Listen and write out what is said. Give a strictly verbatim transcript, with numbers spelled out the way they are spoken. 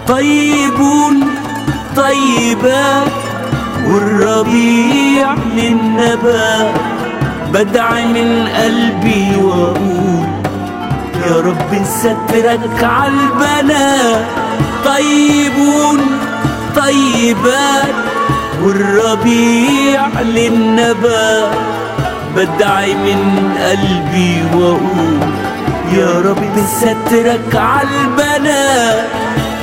طيبون طيبات والربيع للنبات. بدعي من قلبي واقول يا رب سترك عالبنات. طيبون طيبات والربيع للنبات. بدعي من قلبي واقول يا رب سترك عالبنات.